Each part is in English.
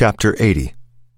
Chapter 80.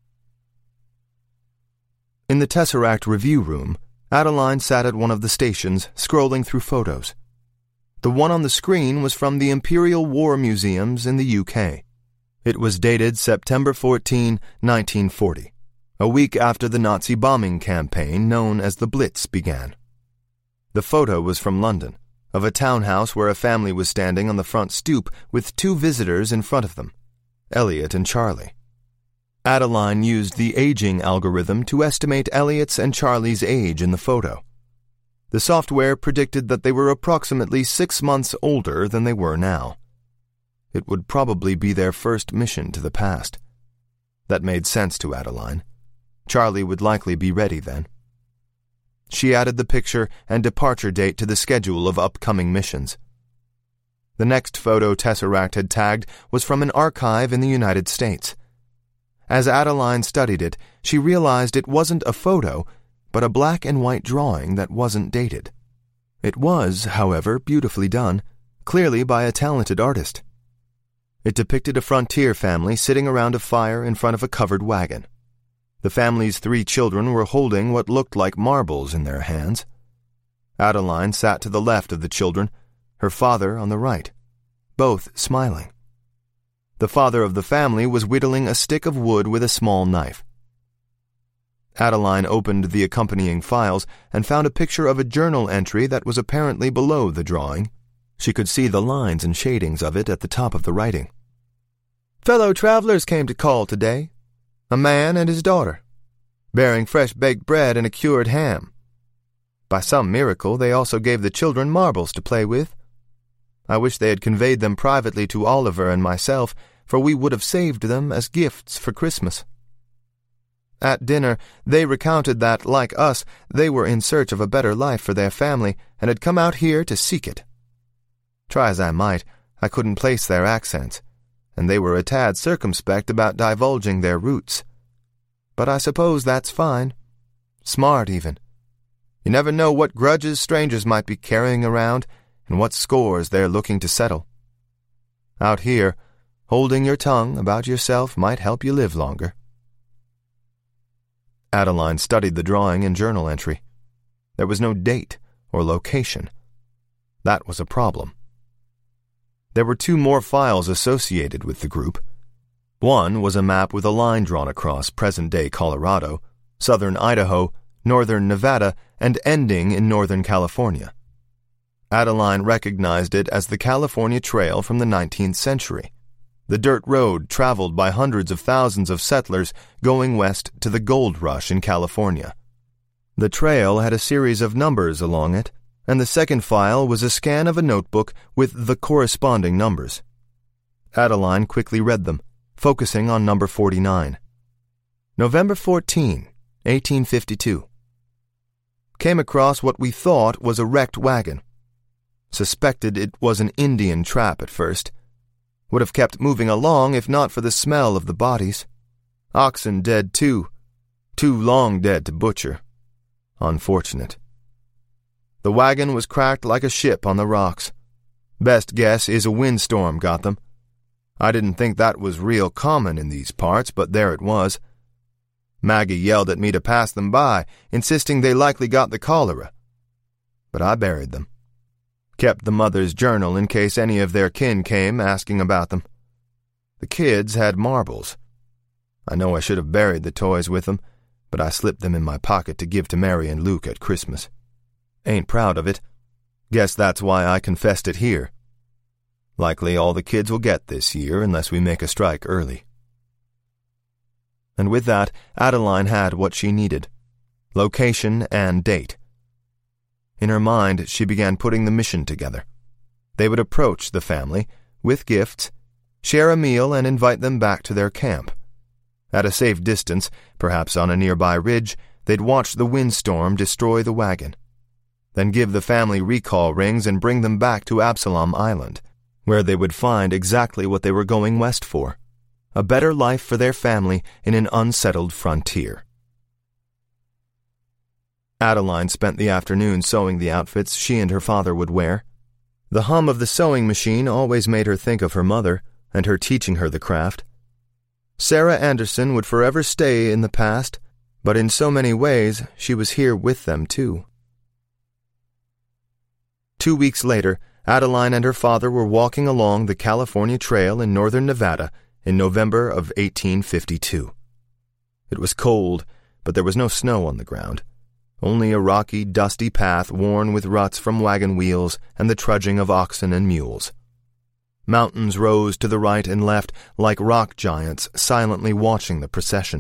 In the Tesseract review room, Adeline sat at one of the stations, scrolling through photos. The one on the screen was from the Imperial War Museums in the UK. It was dated September 14, 1940, a week after the Nazi bombing campaign known as the Blitz began. The photo was from London, of a townhouse where a family was standing on the front stoop with two visitors in front of them, Elliot and Charlie. Adeline used the aging algorithm to estimate Elliot's and Charlie's age in the photo. The software predicted that they were approximately 6 months older than they were now. It would probably be their first mission to the past. That made sense to Adeline. Charlie would likely be ready then. She added the picture and departure date to the schedule of upcoming missions. The next photo Tesseract had tagged was from an archive in the United States. As Adeline studied it, she realized it wasn't a photo, but a black and white drawing that wasn't dated. It was, however, beautifully done, clearly by a talented artist. It depicted a frontier family sitting around a fire in front of a covered wagon. The family's 3 children were holding what looked like marbles in their hands. Adeline sat to the left of the children, her father on the right, both smiling. The father of the family was whittling a stick of wood with a small knife. Adeline opened the accompanying files and found a picture of a journal entry that was apparently below the drawing. She could see the lines and shadings of it at the top of the writing. "Fellow travelers came to call today. A man and his daughter, bearing fresh baked bread and a cured ham. By some miracle, they also gave the children marbles to play with. I wish they had conveyed them privately to Oliver and myself, for we would have saved them as gifts for Christmas." At dinner, they recounted that, like us, they were in search of a better life for their family and had come out here to seek it. Try as I might, I couldn't place their accents, and they were a tad circumspect about divulging their roots. But I suppose that's fine. Smart, even. You never know what grudges strangers might be carrying around and what scores they're looking to settle. Out here, holding your tongue about yourself might help you live longer. Adeline studied the drawing and journal entry. There was no date or location. That was a problem. There were 2 more files associated with the group. One was a map with a line drawn across present-day Colorado, southern Idaho, northern Nevada, and ending in northern California. Adeline recognized it as the California Trail from the 19th century, the dirt road traveled by hundreds of thousands of settlers going west to the gold rush in California. The trail had a series of numbers along it, and the second file was a scan of a notebook with the corresponding numbers. Adeline quickly read them, focusing on number 49. November 14, 1852. Came across what we thought was a wrecked wagon. Suspected it was an Indian trap at first. Would have kept moving along if not for the smell of the bodies. Oxen dead too. Too long dead to butcher. Unfortunate. The wagon was cracked like a ship on the rocks. Best guess is a windstorm got them. I didn't think that was real common in these parts, but there it was. Maggie yelled at me to pass them by, insisting they likely got the cholera. But I buried them. Kept the mother's journal in case any of their kin came asking about them. The kids had marbles. I know I should have buried the toys with them, but I slipped them in my pocket to give to Mary and Luke at Christmas. Ain't proud of it. Guess that's why I confessed it here. Likely all the kids will get this year unless we make a strike early. And with that, Adeline had what she needed. Location and date. In her mind, she began putting the mission together. They would approach the family, with gifts, share a meal and invite them back to their camp. At a safe distance, perhaps on a nearby ridge, they'd watch the windstorm destroy the wagon. Then give the family recall rings and bring them back to Absalom Island, where they would find exactly what they were going west for, a better life for their family in an unsettled frontier. Adeline spent the afternoon sewing the outfits she and her father would wear. The hum of the sewing machine always made her think of her mother and her teaching her the craft. Sarah Anderson would forever stay in the past, but in so many ways she was here with them too. 2 weeks later, Adeline and her father were walking along the California Trail in northern Nevada in November of 1852. It was cold, but there was no snow on the ground, only a rocky, dusty path worn with ruts from wagon wheels and the trudging of oxen and mules. Mountains rose to the right and left like rock giants silently watching the procession.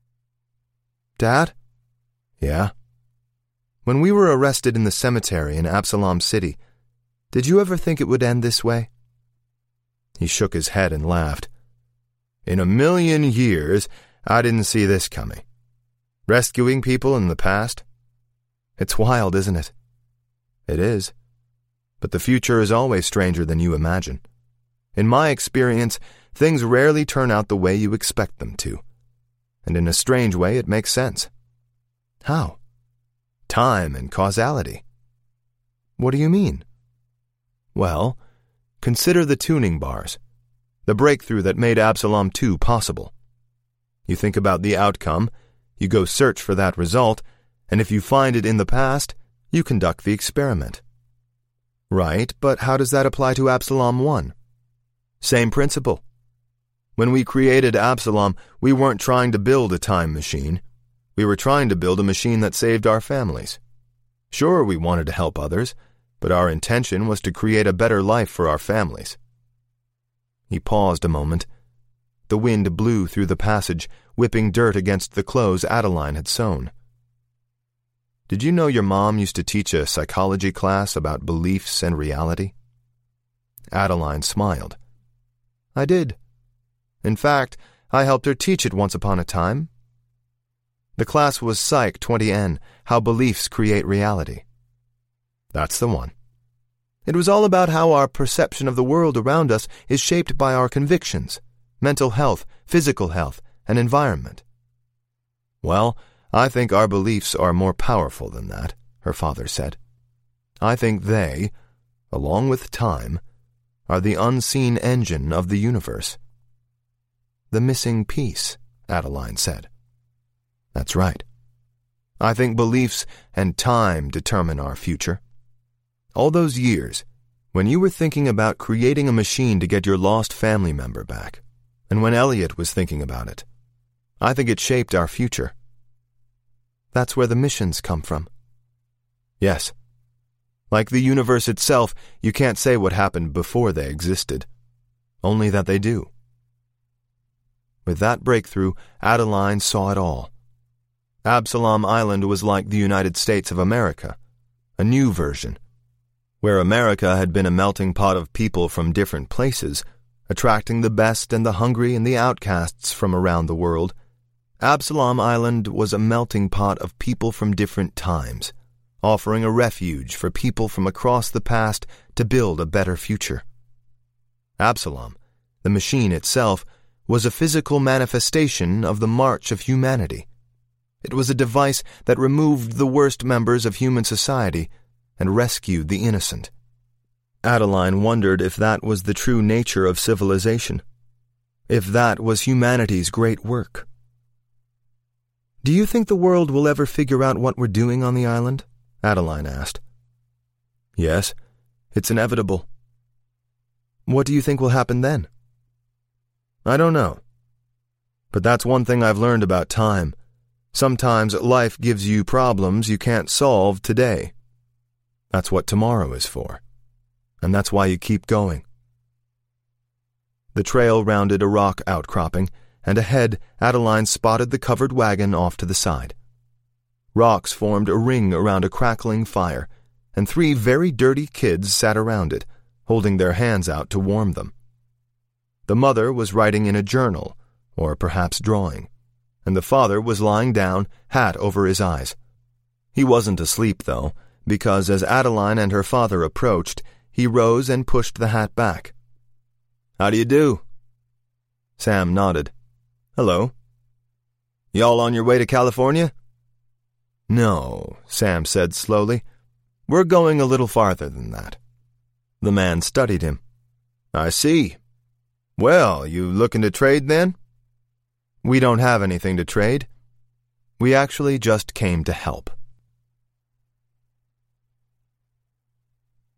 "Dad?" "Yeah?" "When we were arrested in the cemetery in Absalom City, did you ever think it would end this way?" He shook his head and laughed. "In a million years, I didn't see this coming. Rescuing people in the past? It's wild, isn't it?" "It is. But the future is always stranger than you imagine. In my experience, things rarely turn out the way you expect them to. And in a strange way, it makes sense." "How?" "Time and causality." "What do you mean?" "Well, consider the tuning bars, the breakthrough that made Absalom 2 possible. You think about the outcome, you go search for that result, and if you find it in the past, you conduct the experiment." "Right, but how does that apply to Absalom 1? "Same principle. When we created Absalom, we weren't trying to build a time machine. We were trying to build a machine that saved our families. Sure, we wanted to help others, but our intention was to create a better life for our families." He paused a moment. The wind blew through the passage, whipping dirt against the clothes Adeline had sewn. "Did you know your mom used to teach a psychology class about beliefs and reality?" Adeline smiled. "I did. In fact, I helped her teach it once upon a time. The class was Psych 20N, How Beliefs Create Reality." "That's the one." "It was all about how our perception of the world around us is shaped by our convictions, mental health, physical health, and environment." "Well, I think our beliefs are more powerful than that," her father said. "I think they, along with time, are the unseen engine of the universe." "The missing piece," Adeline said. "That's right. I think beliefs and time determine our future. All those years, when you were thinking about creating a machine to get your lost family member back, and when Elliot was thinking about it, I think it shaped our future." "That's where the missions come from." "Yes. Like the universe itself, you can't say what happened before they existed, only that they do." With that breakthrough, Adeline saw it all. Absalom Island was like the United States of America, a new version. Where America had been a melting pot of people from different places, attracting the best and the hungry and the outcasts from around the world, Absalom Island was a melting pot of people from different times, offering a refuge for people from across the past to build a better future. Absalom, the machine itself, was a physical manifestation of the march of humanity. It was a device that removed the worst members of human society and rescued the innocent. Adeline wondered if that was the true nature of civilization, if that was humanity's great work. "Do you think the world will ever figure out what we're doing on the island?" Adeline asked. "Yes, it's inevitable." "What do you think will happen then?" "I don't know. But that's one thing I've learned about time. Sometimes life gives you problems you can't solve today. That's what tomorrow is for. And that's why you keep going." The trail rounded a rock outcropping, and ahead Adeline spotted the covered wagon off to the side. Rocks formed a ring around a crackling fire, and 3 very dirty kids sat around it, holding their hands out to warm them. The mother was writing in a journal, or perhaps drawing, and the father was lying down, hat over his eyes. He wasn't asleep, though, because as Adeline and her father approached, he rose and pushed the hat back. "How do you do?" Sam nodded. "Hello." "Y'all on your way to California?" "No," Sam said slowly. "We're going a little farther than that." The man studied him. "I see. Well, you looking to trade then?" We don't have anything to trade. We actually just came to help.